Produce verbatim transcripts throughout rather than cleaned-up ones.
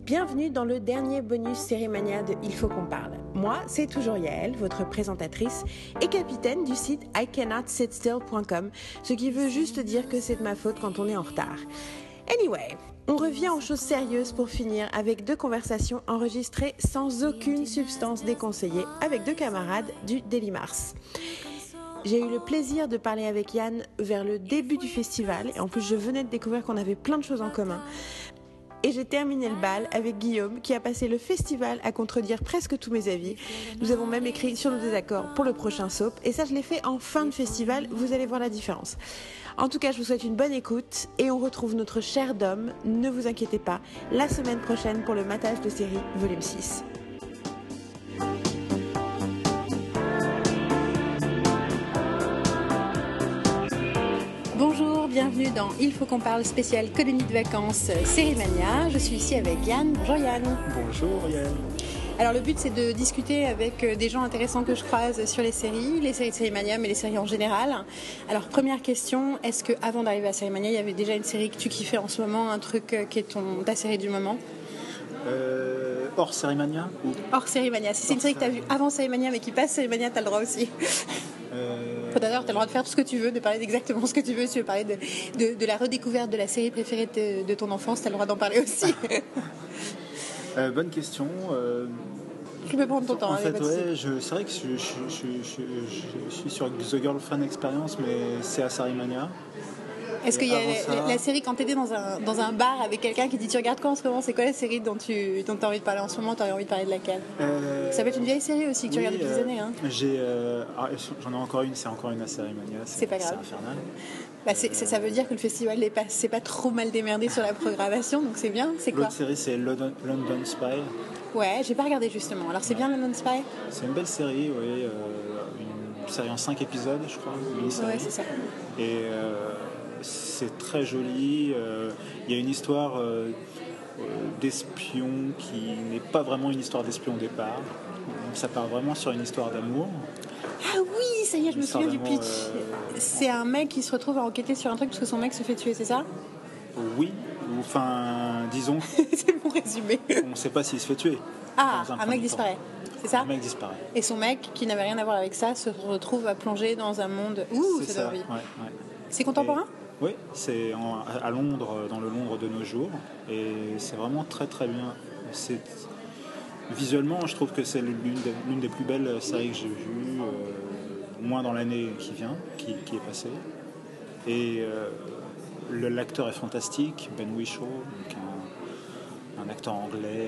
Bienvenue dans le dernier bonus Série-Mania de Il faut qu'on parle. Moi, c'est toujours Yael, votre présentatrice et capitaine du site I cannot sit still point com, ce qui veut juste dire que c'est de ma faute quand on est en retard. Anyway, on revient aux choses sérieuses pour finir avec deux conversations enregistrées sans aucune substance déconseillée avec deux camarades du Daily Mars. J'ai eu le plaisir de parler avec Yann vers le début du festival et en plus je venais de découvrir qu'on avait plein de choses en commun. Et j'ai terminé le bal avec Guillaume qui a passé le festival à contredire presque tous mes avis. Nous avons même écrit sur nos désaccords pour le prochain soap et ça je l'ai fait en fin de festival, vous allez voir la différence. En tout cas, je vous souhaite une bonne écoute et on retrouve notre cher Dom, ne vous inquiétez pas, la semaine prochaine pour le matage de série volume six. Bonjour, bienvenue dans Il faut qu'on parle spécial colonie de vacances Série-Mania. Je suis ici avec Yann. Bonjour Yann. Bonjour Yann. Alors le but c'est de discuter avec des gens intéressants que je croise sur les séries, les séries de Série-Mania mais les séries en général. Alors première question, est-ce qu'avant d'arriver à Série-Mania, il y avait déjà une série que tu kiffais en ce moment, un truc qui est ton, ta série du moment? euh, Hors Série-Mania ou... Hors Série-Mania, si c'est une série que tu as vue avant Série-Mania mais qui passe Série-Mania, tu as le droit aussi. Euh... D'ailleurs, tu as le droit de faire tout ce que tu veux, de parler d'exactement ce que tu veux. Si tu veux parler de, de, de la redécouverte de la série préférée de, de ton enfance, tu as le droit d'en parler aussi. euh, bonne question. Euh... Tu peux prendre ton temps. En hein, fait, ouais, je, c'est vrai que je, je, je, je, je, je suis sur The Girlfriend Experience, mais c'est à Série-Mania. Est-ce qu'il y a la, la, la série quand t'étais dans un, dans un bar avec quelqu'un qui dit tu regardes quoi en ce moment, c'est quoi la série dont tu dont as envie de parler en ce moment, tu as envie de parler de laquelle? euh, Ça peut être une vieille série aussi que tu oui, regardes depuis euh, des années. Hein. J'ai, euh, ah, j'en ai encore une, c'est encore une à Série-Mania. C'est, c'est pas grave. C'est infernal. Bah c'est, c'est, ça veut dire que le festival n'est pas, c'est pas trop mal démerdé sur la programmation, donc c'est bien. C'est quoi? L'autre série c'est London, London Spy. Ouais, j'ai pas regardé justement. Alors c'est ouais. bien London Spy? C'est une belle série, oui. Euh, une série en cinq épisodes, je crois. Une série. Ouais, c'est ça. Et euh, c'est très joli. Il euh, y a une histoire euh, d'espion qui n'est pas vraiment une histoire d'espion au départ. Ça part vraiment sur une histoire d'amour. Ah oui, ça y est, je me souviens du pitch. Euh... C'est un mec qui se retrouve à enquêter sur un truc parce que son mec se fait tuer, c'est ça? Oui, enfin, disons. C'est mon résumé. On ne sait pas s'il se fait tuer. Ah, un, un mec disparaît. C'est ça? Un mec disparaît. Et son mec, qui n'avait rien à voir avec ça, se retrouve à plonger dans un monde. Ouh, c'est ça donne envie. Ouais, ouais. C'est contemporain? Et... Oui, c'est en, à Londres, dans le Londres de nos jours, et c'est vraiment très très bien. C'est... Visuellement, je trouve que c'est l'une des, l'une des plus belles séries que j'ai vues, euh, au moins dans l'année qui vient, qui, qui est passée. Et euh, le, l'acteur est fantastique, Ben Whishaw, donc un, un acteur anglais.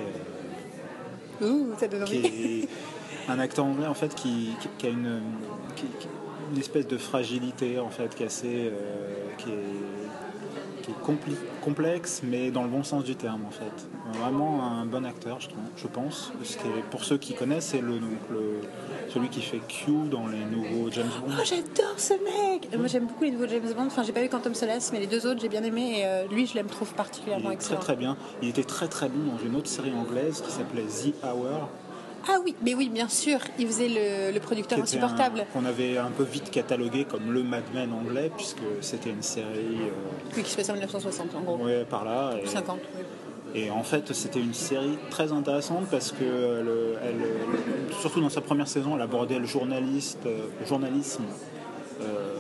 Euh, Ouh, ça donne envie. Qui est un acteur anglais en fait qui, qui, qui a une, qui, qui, une espèce de fragilité en fait qui est assez, euh, qui est, qui est compli- complexe mais dans le bon sens du terme en fait. Vraiment un bon acteur je, trouve, je pense. Parce que pour ceux qui connaissent, c'est le, donc le, celui qui fait Q dans les nouveaux James Bond. Oh j'adore ce mec. Moi j'aime beaucoup les nouveaux James Bond. Enfin j'ai pas vu Quantum Solace mais les deux autres j'ai bien aimé et euh, lui je l'aime trop particulièrement. Il est excellent. Très très bien. Il était très très bon dans une autre série anglaise qui s'appelait The Hour. Ah oui, mais oui, bien sûr, il faisait le, le producteur insupportable. Un, qu'on avait un peu vite catalogué comme le Mad Men anglais, puisque c'était une série... Euh, oui, qui se passait en dix-neuf cent soixante, en gros. Oui, par là. Et, cinquante, oui. Et en fait, c'était une série très intéressante parce que, elle, elle, surtout dans sa première saison, elle abordait le journaliste, le journalisme euh,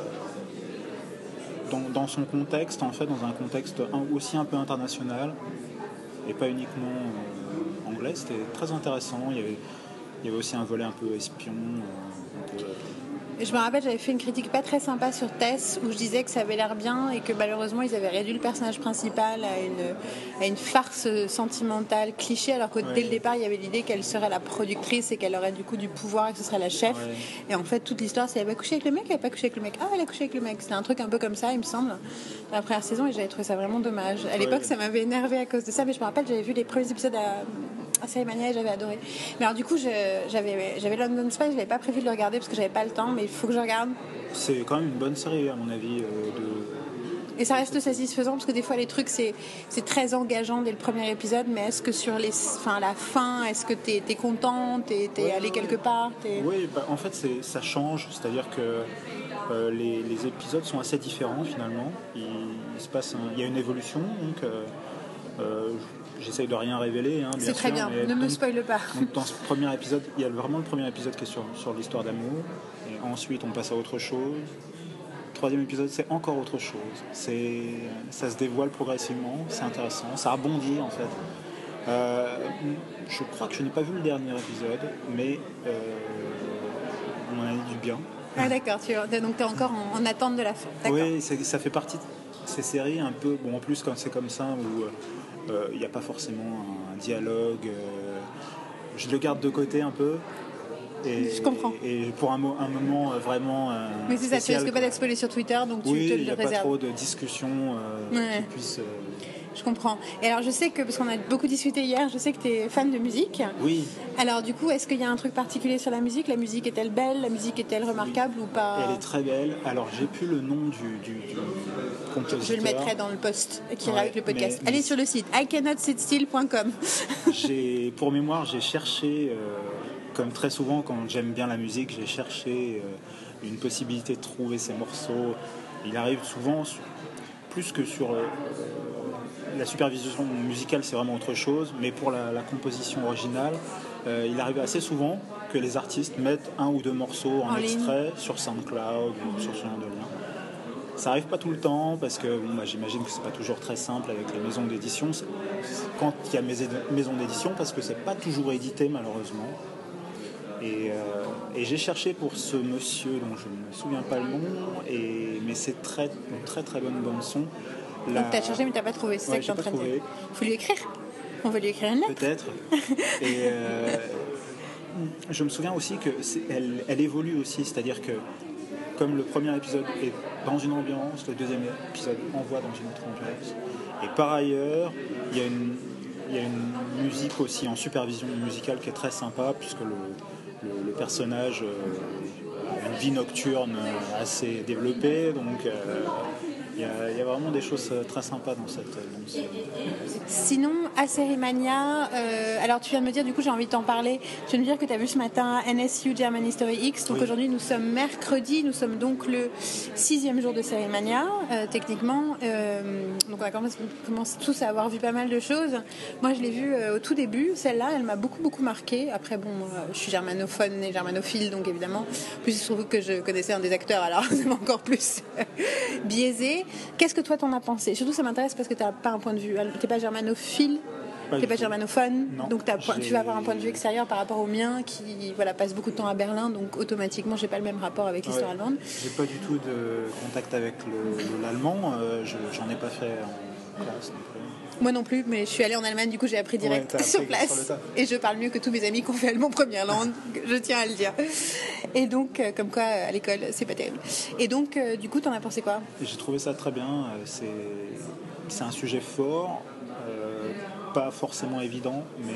dans, dans son contexte, en fait, dans un contexte aussi un peu international et pas uniquement euh, anglais. C'était très intéressant. Il y avait, il y avait aussi un volet un peu espion. Euh, donc, euh, Je me rappelle, j'avais fait une critique pas très sympa sur Tess où je disais que ça avait l'air bien et que malheureusement ils avaient réduit le personnage principal à une, à une farce sentimentale cliché alors que ouais. dès le départ il y avait l'idée qu'elle serait la productrice et qu'elle aurait du coup du pouvoir et que ce serait la chef. Ouais. Et en fait toute l'histoire c'est elle a couché avec le mec, elle a pas couché avec le mec. Ah elle a couché avec le mec. C'était un truc un peu comme ça il me semble dans la première saison et j'avais trouvé ça vraiment dommage. À l'époque ouais. ça m'avait énervé à cause de ça mais je me rappelle j'avais vu les premiers épisodes à... à Série-Mania et j'avais adoré. Mais alors du coup je, j'avais, j'avais London Spy, je n'avais pas prévu de le regarder parce que j'avais pas le temps mais il faut que je regarde. C'est quand même une bonne série à mon avis. Euh, de... Et ça reste satisfaisant parce que des fois les trucs c'est, c'est très engageant dès le premier épisode mais est-ce que sur les, enfin, la fin est-ce que t'es, t'es content, t'es, t'es ouais, allé ouais, quelque part t'es... Oui bah, en fait c'est, ça change, c'est-à-dire que euh, les, les épisodes sont assez différents finalement. Il, il, se passe un, il y a une évolution donc euh, euh, j'essaye de rien révéler, hein, bien C'est sûr, très bien, ne donc, me spoile pas. Donc dans ce premier épisode, il y a vraiment le premier épisode qui est sur, sur l'histoire d'amour, et ensuite on passe à autre chose. Le troisième épisode, c'est encore autre chose. C'est, ça se dévoile progressivement, c'est intéressant, ça rebondit en fait. Euh, je crois que je n'ai pas vu le dernier épisode, mais euh, on en a dit du bien. Ah d'accord, tu, donc tu es encore en, en attente de la fin. D'accord. Oui, c'est, ça fait partie de ces séries un peu, bon en plus quand c'est comme ça, où il euh, n'y a pas forcément un dialogue, euh, je le garde de côté un peu. Et, je comprends. Et pour un, un moment vraiment euh, mais c'est spécial, ça, tu risques pas d'être spoilé sur Twitter, donc tu oui, te le réserves. Oui, il n'y a pas trop de discussions euh, ouais. qui puissent... Euh... Je comprends. Et alors je sais que, parce qu'on a beaucoup discuté hier, je sais que tu es fan de musique. Oui. Alors du coup, est-ce qu'il y a un truc particulier sur la musique ? La musique est-elle belle ? La musique est-elle remarquable oui. ou pas ? Elle est très belle. Alors j'ai plus le nom du, du, du compositeur. Je le mettrai dans le post qui ira ouais, avec le podcast. Mais, Allez mais... sur le site i cannot sit still point com. j'ai, pour mémoire, j'ai cherché, euh, comme très souvent quand j'aime bien la musique, j'ai cherché euh, une possibilité de trouver ces morceaux. Il arrive souvent, plus que sur... Euh, la supervision musicale, c'est vraiment autre chose, mais pour la, la composition originale, euh, il arrive assez souvent que les artistes mettent un ou deux morceaux en, en extrait ligne. Sur SoundCloud ou sur ce genre de lien. Ça arrive pas tout le temps parce que bon, bah, j'imagine que c'est pas toujours très simple avec les maisons d'édition. C'est, quand il y a maisons d'édition, parce que c'est pas toujours édité malheureusement. Et, euh, et j'ai cherché pour ce monsieur dont je ne me souviens pas le nom, et, mais c'est très, une très très bonne bande son. La... Donc tu as cherché mais tu n'as pas trouvé, c'est ouais, ça que tu es en train trouvé. de dire. Il faut lui écrire. On va lui écrire une lettre. Peut-être. Et euh, je me souviens aussi qu'elle elle évolue aussi, c'est-à-dire que comme le premier épisode est dans une ambiance, le deuxième épisode envoie dans une autre ambiance. Et par ailleurs, il y a une, il y a une musique aussi en supervision musicale qui est très sympa, puisque le, le, le personnage a une vie nocturne assez développée, donc... Euh, Il y, a, il y a vraiment des choses très sympas dans cette, dans cette... Sinon, à Sérimania, euh, alors tu viens de me dire, du coup j'ai envie de t'en parler, tu viens de me dire que tu as vu ce matin N S U German History X, donc oui. Aujourd'hui nous sommes mercredi, nous sommes donc le sixième jour de Sérimania, euh, techniquement, euh, donc on commence, on commence tous à avoir vu pas mal de choses. Moi je l'ai vue euh, au tout début, celle-là elle m'a beaucoup beaucoup marquée, après bon, euh, je suis germanophone et germanophile, donc évidemment, plus il se trouve que je connaissais un des acteurs, alors c'est encore plus biaisé. Qu'est-ce que toi t'en as pensé ? Surtout ça m'intéresse parce que t'as pas un point de vue, t'es pas germanophile, pas t'es pas germanophone, non, donc t'as, tu vas avoir un point de vue extérieur par rapport au mien qui voilà, passe beaucoup de temps à Berlin, donc automatiquement j'ai pas le même rapport avec l'histoire ouais. allemande. J'ai pas du tout de contact avec le, le, l'allemand, euh, je, j'en ai pas fait en classe non plus. Moi non plus, mais je suis allée en Allemagne, du coup j'ai appris direct ouais, sur place sur et je parle mieux que tous mes amis qui ont fait allemand première langue, je tiens à le dire. Et donc, euh, comme quoi à l'école c'est pas terrible. Et donc, euh, du coup, t'en as pensé quoi ? J'ai trouvé ça très bien, c'est, c'est un sujet fort, euh, pas forcément évident, mais,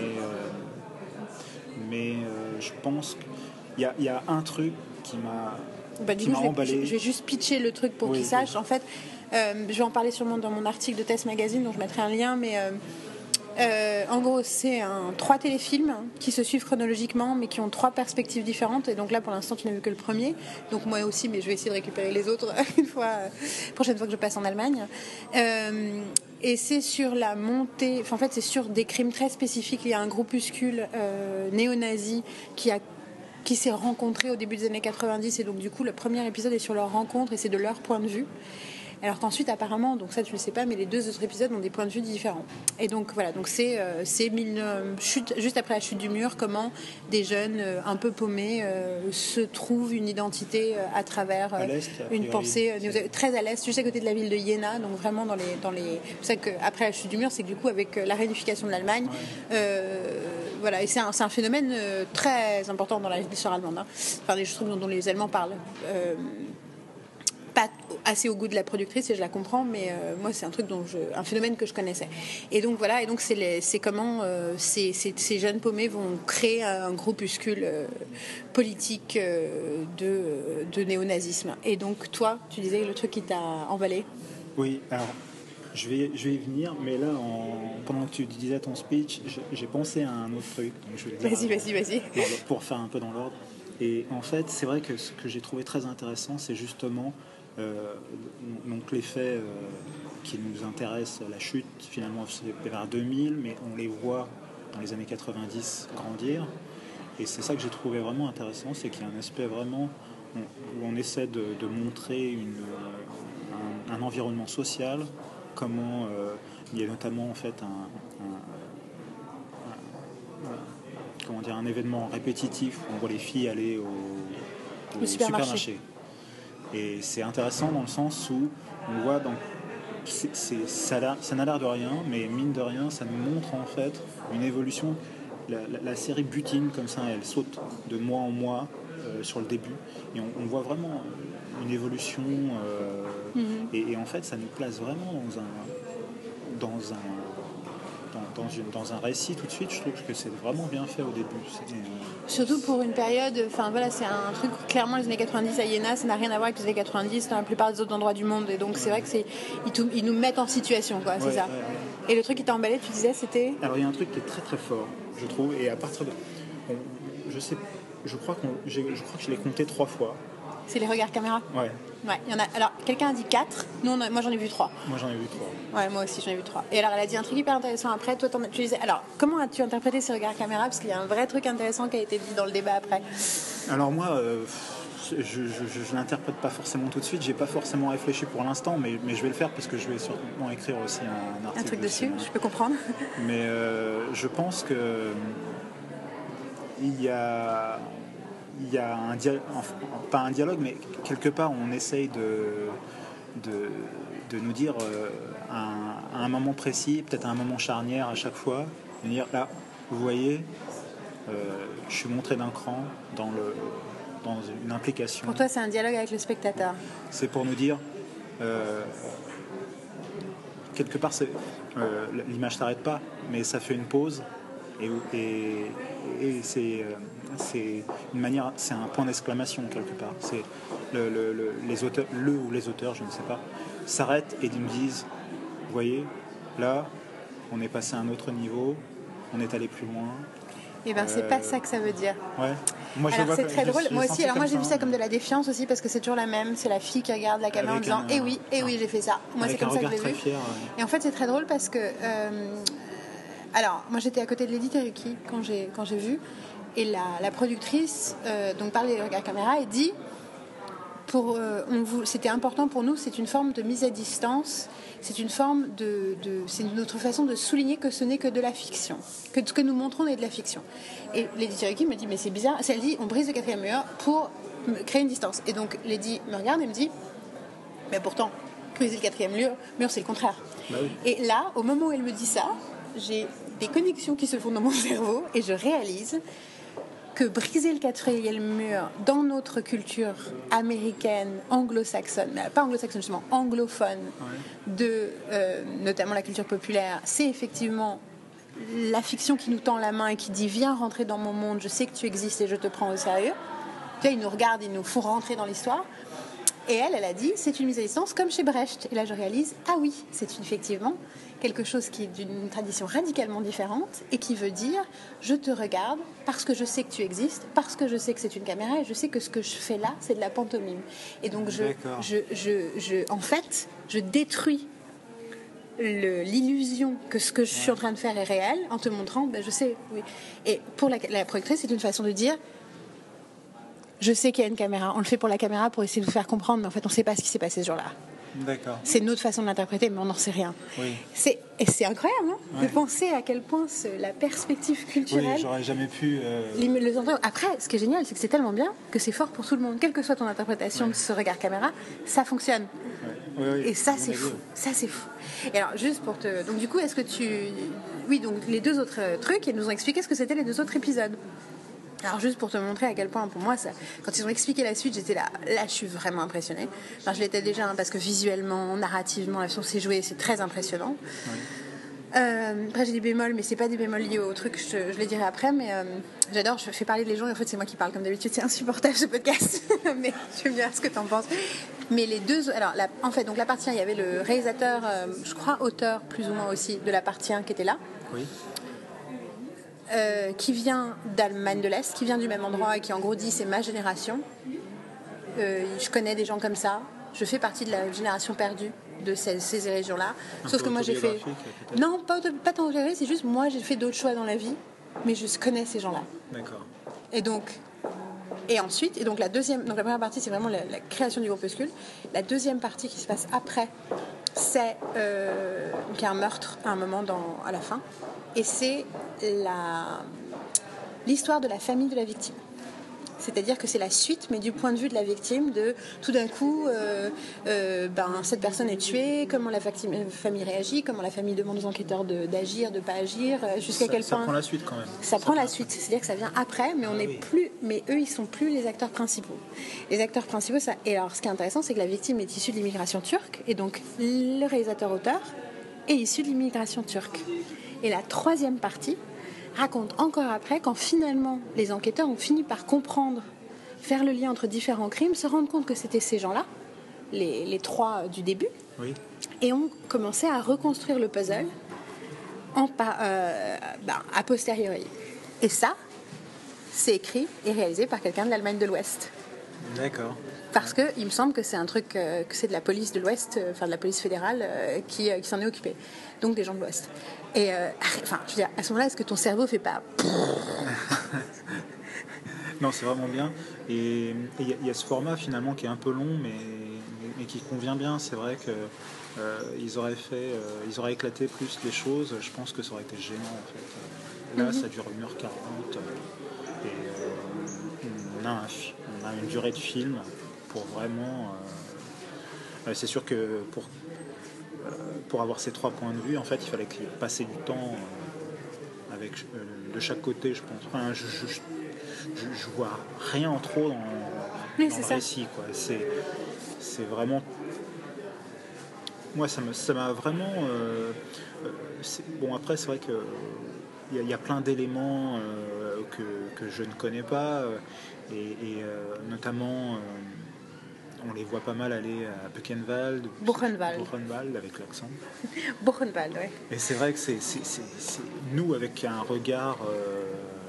euh, mais euh, je pense qu'il y a, y a un truc qui m'a, bah, qui coup, m'a je vais, emballé. Je vais juste pitcher le truc pour oui, qu'ils sachent. En fait, Euh, je vais en parler sûrement dans mon article de Test Magazine, dont je mettrai un lien, mais euh, euh, en gros, c'est un, trois téléfilms qui se suivent chronologiquement, mais qui ont trois perspectives différentes. Et donc là, pour l'instant, tu n'as vu que le premier. Donc moi aussi, mais je vais essayer de récupérer les autres une fois, euh, prochaine fois que je passe en Allemagne. Euh, et c'est sur la montée, enfin en fait, c'est sur des crimes très spécifiques. Il y a un groupuscule euh, néo-nazi qui a qui s'est rencontré au début des années quatre-vingt-dix, et donc du coup, le premier épisode est sur leur rencontre et c'est de leur point de vue. Alors qu'ensuite, apparemment, donc ça tu le sais pas, mais les deux autres épisodes ont des points de vue différents. Et donc voilà, donc c'est, euh, c'est mille, euh, chute, juste après la chute du mur, comment des jeunes euh, un peu paumés euh, se trouvent une identité euh, à travers euh, une pensée euh, très à l'est, juste à côté de la ville de Iéna, donc vraiment dans les, dans les. C'est ça qu'après la chute du mur, c'est que du coup avec euh, la réunification de l'Allemagne, ouais. euh, voilà, et c'est un, c'est un phénomène euh, très important dans l'histoire allemande. Hein. Enfin, des choses dont, dont les Allemands parlent. Euh, pas assez au goût de la productrice et je la comprends, mais euh, moi c'est un truc dont je, un phénomène que je connaissais. Et donc voilà, et donc c'est, les, c'est comment euh, ces, ces, ces jeunes paumés vont créer un groupuscule euh, politique euh, de, de néonazisme. Et donc toi, tu disais le truc qui t'a emballé. Oui, alors je vais, je vais y venir, mais là, en, pendant que tu disais ton speech, j'ai pensé à un autre truc. Donc je vais le dire, vas-y, vas-y, vas-y. Pour faire un peu dans l'ordre. Et en fait, c'est vrai que ce que j'ai trouvé très intéressant, c'est justement Euh, donc l'effet, euh, qui nous intéresse, la chute, finalement, c'est vers deux mille, mais on les voit dans les années quatre-vingt-dix grandir. Et c'est ça que j'ai trouvé vraiment intéressant, c'est qu'il y a un aspect vraiment où on essaie de, de montrer une, un, un environnement social, comment euh, il y a notamment en fait un, un, un, comment dire, un événement répétitif où on voit les filles aller au, au Le supermarché. supermarché. Et c'est intéressant dans le sens où on voit dans C'est, c'est, ça, a, ça n'a l'air de rien, mais mine de rien, ça nous montre en fait une évolution. La, la, la série butine comme ça, elle saute de mois en mois euh, sur le début, et on, on voit vraiment une évolution. Euh, mm-hmm. et, et en fait, ça nous place vraiment dans un, dans un, dans, dans, une, dans un récit tout de suite. Je trouve que c'est vraiment bien fait au début. C'est, Surtout pour une période, enfin voilà, c'est un truc, clairement les années quatre-vingt-dix à Iéna, ça n'a rien à voir avec les années quatre-vingt-dix dans la plupart des autres endroits du monde, et donc c'est vrai que c'est, ils, tout, ils nous mettent en situation, quoi, c'est ouais, ça. Ouais, ouais. Et le truc qui t'a emballé, tu disais, c'était... Alors il y a un truc qui est très très fort, je trouve, et à partir de... On, je sais, je crois, qu'on, j'ai, je crois que je l'ai compté trois fois. C'est les regards caméra ? Ouais. Ouais, il y en a. Alors, quelqu'un a dit quatre. Nous, on a, moi, j'en ai vu trois. Moi, j'en ai vu trois. Ouais, moi aussi, j'en ai vu trois. Et alors, elle a dit un truc hyper intéressant après. Toi, tu disais. Alors, comment as-tu interprété ces regards caméra ? Parce qu'il y a un vrai truc intéressant qui a été dit dans le débat après. Alors, moi, euh, je ne l'interprète pas forcément tout de suite. J'ai pas forcément réfléchi pour l'instant, mais, mais je vais le faire parce que je vais sûrement écrire aussi un, un article. Un truc dessus, dessus je peux comprendre. Mais euh, je pense que il y a. Il y a un dialogue, enfin, pas un dialogue, mais quelque part on essaye de, de, de nous dire euh, un, à un moment précis, peut-être à un moment charnière à chaque fois, de dire là, vous voyez, euh, je suis montré d'un cran dans, le, dans une implication. Pour toi, c'est un dialogue avec le spectateur. C'est pour nous dire, euh, quelque part, c'est, euh, l'image s'arrête pas, mais ça fait une pause. Et, et, et c'est, c'est une manière, c'est un point d'exclamation quelque part. C'est le, le, le, les auteurs, le ou les auteurs, je ne sais pas, s'arrêtent et nous disent, vous voyez, là, on est passé à un autre niveau, on est allé plus loin. Et ben, euh... c'est pas ça que ça veut dire. Ouais. Moi, alors je c'est très je, drôle. Je, moi aussi. Alors moi, j'ai ça, vu ça comme de la défiance aussi parce que c'est toujours la même. C'est la fille qui regarde la caméra en disant, eh oui, eh oui, j'ai fait ça. Moi, c'est comme ça que je l'ai vu. Fier, ouais. Et en fait, c'est très drôle parce que. Euh, Alors, moi j'étais à côté de Lady Teruki quand j'ai, quand j'ai vu, et la, la productrice euh, donc parle des regards caméra et dit pour, euh, on vous, c'était important pour nous, c'est une forme de mise à distance, c'est une forme de, de c'est notre façon de souligner que ce n'est que de la fiction, que ce que nous montrons est de la fiction. Et Lady Teruki me dit mais c'est bizarre, elle dit on brise le quatrième mur pour créer une distance. Et donc Lady me regarde et me dit mais pourtant briser le quatrième mur, mur c'est le contraire. Bah oui. Et là, au moment où elle me dit ça, j'ai des connexions qui se font dans mon cerveau et je réalise que briser le quatrième mur dans notre culture américaine, anglo-saxonne, mais pas anglo-saxonne justement, anglophone, ouais. de euh, notamment la culture populaire, c'est effectivement la fiction qui nous tend la main et qui dit viens rentrer dans mon monde, je sais que tu existes et je te prends au sérieux. Tu vois, ils nous regardent, ils nous font rentrer dans l'histoire. Et elle, elle a dit, c'est une mise à distance comme chez Brecht. Et là, je réalise, ah oui, c'est effectivement quelque chose qui est d'une tradition radicalement différente et qui veut dire, je te regarde parce que je sais que tu existes, parce que je sais que c'est une caméra et je sais que ce que je fais là, c'est de la pantomime. Et donc, je, je, je, je, en fait, je détruis le, l'illusion que ce que je suis en train de faire est réel en te montrant, ben, je sais, oui. Et pour la, la productrice, c'est une façon de dire, je sais qu'il y a une caméra, on le fait pour la caméra pour essayer de vous faire comprendre, mais en fait, on ne sait pas ce qui s'est passé ce jour-là. D'accord. C'est notre façon de l'interpréter, mais on n'en sait rien. Oui. C'est, et c'est incroyable hein, ouais. de penser à quel point ce, la perspective culturelle... Oui, j'aurais jamais pu... Euh... Les, après, ce qui est génial, c'est que c'est tellement bien que c'est fort pour tout le monde. Quelle que soit ton interprétation ouais. de ce regard caméra, ça fonctionne. Ouais. Oui, oui, et ça, c'est fou. Ça, c'est fou. Et alors, juste pour te... Donc, du coup, est-ce que tu... Oui, donc, les deux autres trucs, ils nous ont expliqué ce que c'était les deux autres épisodes. Alors juste pour te montrer à quel point pour moi ça, quand ils ont expliqué la suite j'étais là là je suis vraiment impressionnée. Enfin, je l'étais déjà hein, parce que visuellement, narrativement la façon c'est joué c'est très impressionnant. Oui. Euh, après j'ai des bémols mais c'est pas des bémols liés au truc, je, je les dirai après mais euh, j'adore, je fais parler les gens et en fait c'est moi qui parle comme d'habitude, c'est insupportable ce podcast mais je me dirai ce que t'en penses. Mais les deux, alors la, en fait donc la partie un il y avait le réalisateur, euh, je crois auteur plus ou moins aussi de la partie un qui était là. Oui. Euh, qui vient d'Allemagne de l'Est, qui vient du même endroit et qui en gros dit c'est ma génération. Euh, je connais des gens comme ça. Je fais partie de la génération perdue de ces, ces régions-là. Un Sauf peu que moi, j'ai fait... autobiographique, peut-être. Non, pas, auto- pas tant autobiographique, c'est juste moi, j'ai fait d'autres choix dans la vie, mais je connais ces gens-là. D'accord. Et donc... Et ensuite, et donc la deuxième, donc la première partie, c'est vraiment la, la création du groupuscule. La deuxième partie qui se passe après, c'est euh, qu'il y a un meurtre à un moment dans, à la fin, et c'est la, l'histoire de la famille de la victime. C'est-à-dire que c'est la suite, mais du point de vue de la victime, de tout d'un coup, euh, euh, ben, cette personne est tuée, comment la victime, la famille réagit, comment la famille demande aux enquêteurs de, d'agir, de ne pas agir, jusqu'à Ça, quel ça point... prend la suite quand même. Ça prend la suite, c'est-à-dire que ça vient après, mais on n'est oui. plus, mais eux, ils sont plus les acteurs principaux. Les acteurs principaux, ça. Et alors, ce qui est intéressant, c'est que la victime est issue de l'immigration turque, et donc le réalisateur-auteur est issu de l'immigration turque. Et la troisième partie raconte encore après, quand finalement les enquêteurs ont fini par comprendre, faire le lien entre différents crimes, se rendre compte que c'était ces gens-là, les, les trois du début, Oui. et ont commencé à reconstruire le puzzle en, euh, ben, a posteriori. Et ça, c'est écrit et réalisé par quelqu'un de l'Allemagne de l'Ouest. D'accord. Parce que il me semble que c'est un truc, euh, que c'est de la police de l'Ouest, euh, enfin de la police fédérale, euh, qui, euh, qui s'en est occupée. Donc des gens de l'Ouest. Et euh, enfin, je veux dire, à ce moment-là, est-ce que ton cerveau fait pas... Non, c'est vraiment bien. Et il y, y a ce format finalement qui est un peu long, mais, mais qui convient bien. C'est vrai que euh, ils auraient fait, euh, ils auraient éclaté plus les choses. Je pense que ça aurait été gênant en fait. Là, mm-hmm. ça dure une heure quarante et euh, on, a un, on a une durée de film pour vraiment. Euh, c'est sûr que pour pour avoir ces trois points de vue, en fait, il fallait passer du temps euh, avec euh, de chaque côté, je pense. Enfin, je, je, je, je vois rien en trop dans, oui, dans le ça. récit, quoi. C'est, c'est vraiment. Moi, ça, me, ça m'a vraiment. Euh, c'est... Bon, après, c'est vrai que il y, y a plein d'éléments euh, que, que je ne connais pas, euh, et, et euh, notamment. Euh, on les voit pas mal aller à Buchenwald, Buchenwald, Buchenwald avec l'accent. Buchenwald, oui. Et c'est vrai que c'est, c'est, c'est, c'est nous avec un regard euh,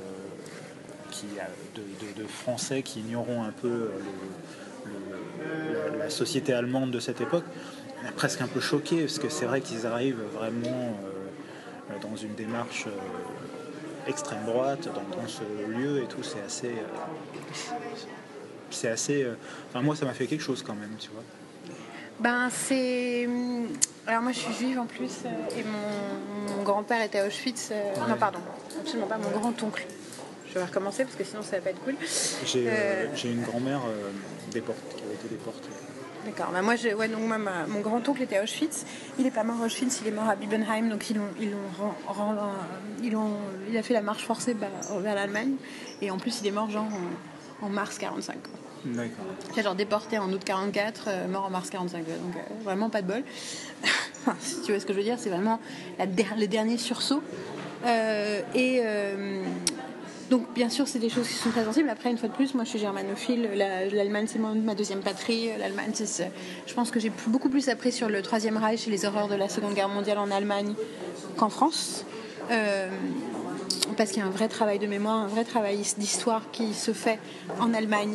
qui de, de, de Français qui ignorons un peu le, le, la, la société allemande de cette époque, on est presque un peu choqués parce que c'est vrai qu'ils arrivent vraiment euh, dans une démarche euh, extrême droite dans, dans ce lieu et tout, c'est assez. Euh, c'est assez. Euh, enfin, moi, ça m'a fait quelque chose quand même, tu vois. Ben, c'est. Alors, moi, je suis juive en plus, euh, et mon, mon grand-père était à Auschwitz. Euh... Ouais. Non, pardon, absolument pas, mon grand-oncle. Je vais recommencer parce que sinon, ça va pas être cool. J'ai, euh... j'ai une grand-mère euh, déportée, qui avait été déportée. D'accord, ben moi, je... ouais, donc, moi ma... mon grand-oncle était à Auschwitz. Il n'est pas mort à Auschwitz, il est mort à Biebenheim. Donc, ils l'ont, ils l'ont, rend... Rend... Ils l'ont... il a fait la marche forcée bah, vers l'Allemagne. Et en plus, il est mort genre en, en mars quarante-cinq. Quoi. D'accord. C'est genre déporté en août quarante-quatre, euh, mort en mars quarante-cinq, donc euh, vraiment pas de bol. Si tu vois ce que je veux dire, c'est vraiment la der- le dernier sursaut. Euh, et euh, donc bien sûr, c'est des choses qui sont très sensibles. Après, une fois de plus, moi je suis germanophile. La, L'Allemagne, c'est ma, ma deuxième patrie. L'Allemagne, c'est, c'est, je pense que j'ai beaucoup plus appris sur le Troisième Reich et les horreurs de la Seconde Guerre mondiale en Allemagne qu'en France. Euh, parce qu'il y a un vrai travail de mémoire, un vrai travail d'histoire qui se fait en Allemagne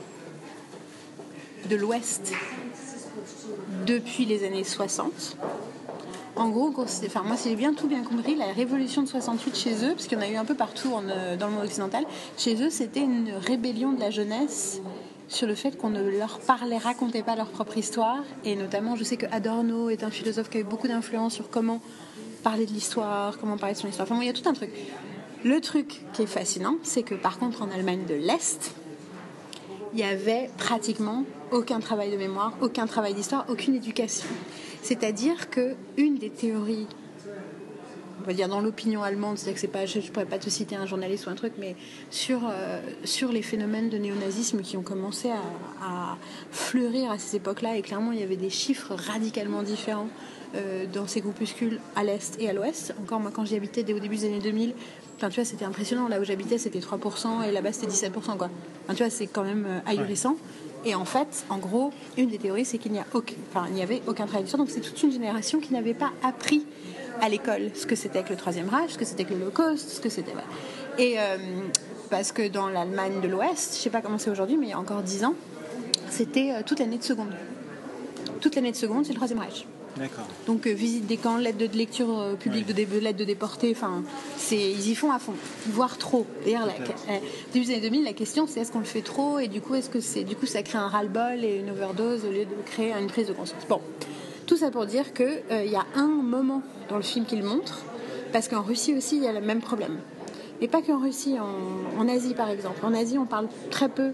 de l'Ouest depuis les années soixante. En gros, enfin, moi, si j'ai bien tout bien compris, la révolution de soixante-huit chez eux, parce qu'il y en a eu un peu partout en, dans le monde occidental, chez eux, c'était une rébellion de la jeunesse sur le fait qu'on ne leur parlait, racontait pas leur propre histoire. Et notamment, je sais que Adorno est un philosophe qui a eu beaucoup d'influence sur comment parler de l'histoire, comment parler de son histoire. Enfin, bon, il y a tout un truc. Le truc qui est fascinant, c'est que par contre, en Allemagne de l'Est, il y avait pratiquement aucun travail de mémoire, aucun travail d'histoire, aucune éducation. C'est-à-dire qu'une des théories, on va dire dans l'opinion allemande, c'est-à-dire que c'est pas, je ne pourrais pas te citer un journaliste ou un truc, mais sur, euh, sur les phénomènes de néonazisme qui ont commencé à, à fleurir à ces époques-là, et clairement il y avait des chiffres radicalement différents euh, dans ces groupuscules à l'Est et à l'Ouest. Encore moi quand j'y habitais dès au début des années deux mille, enfin, tu vois, c'était impressionnant. Là où j'habitais, c'était trois pour cent et là-bas, c'était dix-sept pour cent. Quoi. Enfin, tu vois, c'est quand même euh, ahurissant. Ouais. Et en fait, en gros, une des théories, c'est qu'il n'y, a aucun, enfin, il n'y avait aucun travail d'histoire. Donc, c'est toute une génération qui n'avait pas appris à l'école ce que c'était que le Troisième Reich, ce que c'était que l'Holocauste, ce que c'était... Et euh, parce que dans l'Allemagne de l'Ouest, je ne sais pas comment c'est aujourd'hui, mais il y a encore dix ans, c'était euh, toute l'année de seconde. toute l'année de seconde, c'est le Troisième Reich. D'accord. Donc euh, visite des camps, lettres de, de lecture euh, publique, oui. de dé- lettres de déportés, enfin, c'est, ils y font à fond, voire trop. D'ailleurs, la, euh, début des années deux mille, la question c'est est-ce qu'on le fait trop et du coup, est-ce que c'est, du coup, ça crée un ras-le-bol et une overdose au lieu de créer une prise de conscience. Bon, tout ça pour dire que il euh, y a un moment dans le film qu'il montre, parce qu'en Russie aussi, il y a le même problème. Et pas qu'en Russie, en, en Asie par exemple. En Asie, on parle très peu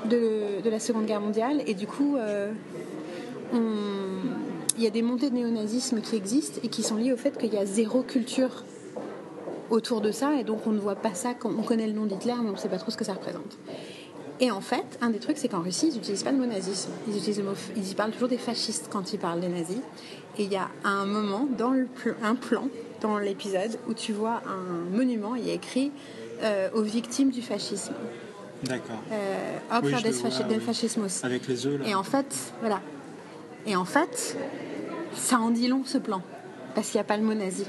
de, de la Seconde Guerre mondiale et du coup, euh, on il y a des montées de néonazisme qui existent et qui sont liées au fait qu'il y a zéro culture autour de ça et donc on ne voit pas ça quand on connaît le nom d'Hitler mais on ne sait pas trop ce que ça représente. Et en fait, un des trucs c'est qu'en Russie ils n'utilisent pas le mot nazisme, ils, utilisent le mot, ils parlent toujours des fascistes quand ils parlent des nazis et il y a un moment dans le pl- un plan dans l'épisode où tu vois un monument, il y a écrit euh, aux victimes du fascisme. D'accord. Euh, Opfer oui, des fasci- oui. oui. Faschismus. Avec les œufs là. Et en fait, voilà. Et en fait, ça en dit long ce plan, parce qu'il n'y a pas le mot nazi.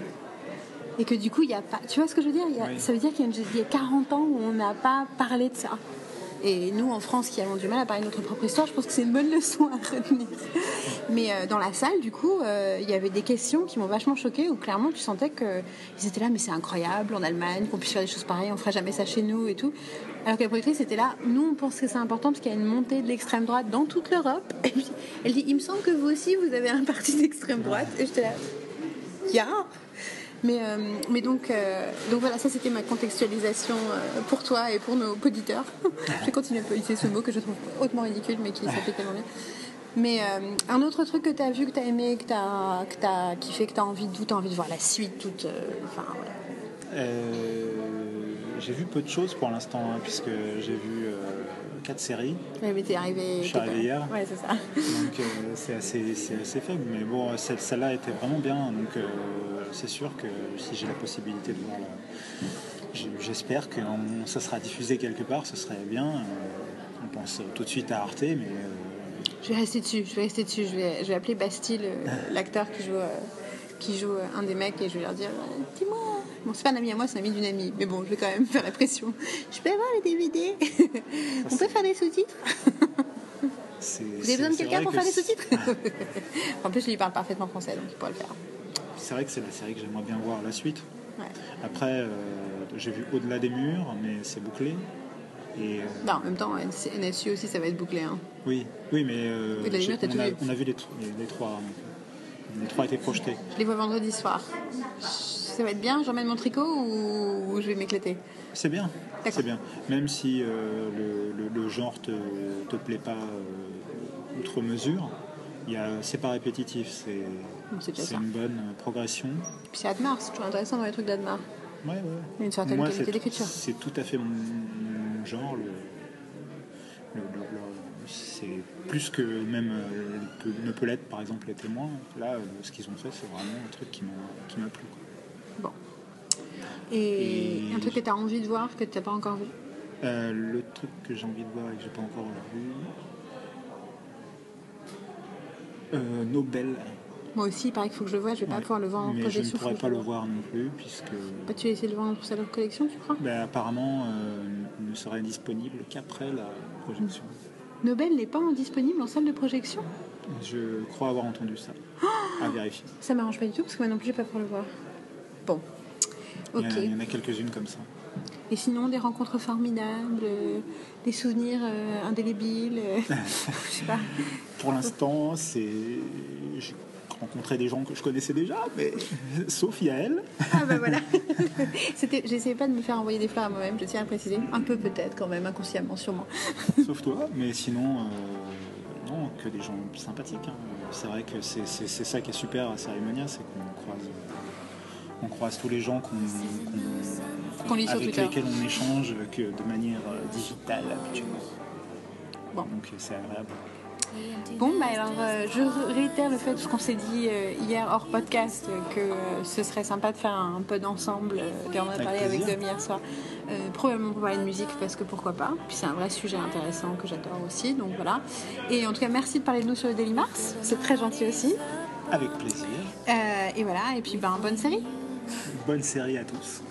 Et que du coup, il n'y a pas. Tu vois ce que je veux dire il y a, oui. Ça veut dire qu'il y a, une, il y a quarante ans où on n'a pas parlé de ça. Et nous, en France, qui avons du mal à parler de notre propre histoire, je pense que c'est une bonne leçon à retenir. Mais euh, dans la salle, du coup, euh, il y avait des questions qui m'ont vachement choquée, où clairement, tu sentais qu'ils étaient là, mais c'est incroyable en Allemagne, qu'on puisse faire des choses pareilles, on ne ferait jamais ça chez nous et tout. Alors que la productrice était là, nous, on pense que c'est important parce qu'il y a une montée de l'extrême droite dans toute l'Europe. Et puis, elle dit, il me semble que vous aussi, vous avez un parti d'extrême droite. Et j'étais là, il y a Mais, euh, mais donc, euh, donc voilà, ça c'était ma contextualisation euh, pour toi et pour nos auditeurs. Je vais continuer à utiliser ce mot que je trouve hautement ridicule mais qui s'applique tellement bien. Mais euh, un autre truc que tu as vu, que tu as aimé, que t'as, que t'as, qui fait que tu as envie, d'où tu as envie de voir la suite, toute, euh, enfin, voilà. euh, J'ai vu peu de choses pour l'instant, hein, puisque j'ai vu euh, quatre séries. Oui, mais t'es arrivé, je suis arrivé hier. Ouais, c'est ça. Donc euh, c'est, assez, c'est assez faible. Mais bon, celle-là était vraiment bien. Donc euh, c'est sûr que si j'ai la possibilité de voir la... J'espère que on, ça sera diffusé quelque part, ce serait bien. Euh, on pense tout de suite à Arte, mais... Euh... Je vais rester dessus, je vais rester dessus. Je vais, je vais appeler Bastille, l'acteur qui joue, euh, qui joue un des mecs, et je vais leur dire euh, dis-moi. Bon, c'est pas un ami à moi, c'est un ami d'une amie. Mais bon, je vais quand même faire la pression. Je peux avoir les D V D. On peut faire des sous-titres. C'est, Vous avez besoin de quelqu'un pour faire des sous-titres. En plus, je lui parle parfaitement français, donc il pourrait le faire. C'est vrai que c'est la série que j'aimerais bien voir la suite. Ouais. Après, euh, j'ai vu Au-delà des murs, mais c'est bouclé. Et, euh... non, en même temps, N S U aussi, ça va être bouclé. Hein. Oui, oui, mais euh, oui, murs, on, a, on a vu les, les, les trois. Les trois étaient projetés. Je les vois vendredi soir. Ça va être bien, j'emmène mon tricot ou, ou je vais m'éclater? C'est bien, D'accord. c'est bien. Même si euh, le, le, le genre te, te plaît pas euh, outre mesure, il y a, c'est pas répétitif, c'est, c'est, c'est une bonne progression. Et puis c'est Admar, c'est toujours intéressant dans les trucs d'Admar. Ouais, ouais. Il y a une certaine Moi, qualité c'est, d'écriture. C'est tout à fait mon, mon genre. Le, le, le, le, c'est plus que même euh, peut, ne peut l'être, par exemple, les témoins. Là, euh, ce qu'ils ont fait, c'est vraiment un truc qui m'a, qui m'a plu. Quoi. Bon. Et, et un truc que tu as envie de voir, que tu n'as pas encore vu? euh, Le truc que j'ai envie de voir et que je n'ai pas encore vu... Euh, Nobel. Moi aussi, il paraît qu'il faut que je le voie, je ne vais ouais. pas pouvoir le voir en mais projection. Je ne pourrais pas le voir non plus, puisque... Bah, tu vas essayer de le voir pour sa collection, tu crois? bah, Apparemment, euh, ne serait disponible qu'après la projection. Nobel n'est pas disponible en salle de projection? Je crois avoir entendu ça. Oh, à vérifier. Ça m'arrange pas du tout, parce que moi non plus, je ne vais pas pouvoir le voir. Bon. Okay. Il, y a, il y en a quelques-unes comme ça. Et sinon, des rencontres formidables, euh, des souvenirs euh, indélébiles, euh, je sais pas. Pour l'instant, c'est... j'ai rencontré des gens que je connaissais déjà, mais sauf Yael. Ah bah voilà. C'était... J'essayais pas de me faire envoyer des fleurs à moi-même, je tiens à le préciser. Un peu peut-être quand même, inconsciemment, sûrement. Sauf toi, mais sinon, euh, non, que des gens sympathiques. Hein. C'est vrai que c'est, c'est, c'est ça qui est super à Cérémonia, c'est qu'on croise... On croise tous les gens qu'on, qu'on, qu'on lit sur avec Twitter. lesquels on échange que de manière digitale habituellement. Bon. Donc c'est agréable. Bon, bah alors euh, je réitère le fait ce qu'on s'est dit euh, hier hors podcast, euh, que euh, ce serait sympa de faire un peu d'ensemble. Euh, on en a parlé avec Dom hier soir. Euh, probablement pour parler de musique parce que pourquoi pas. Puis c'est un vrai sujet intéressant que j'adore aussi. Donc voilà. Et en tout cas, merci de parler de nous sur le Daily Mars. C'est très gentil aussi. Avec plaisir. Euh, et voilà. Et puis ben, bonne série. Bonne série à tous.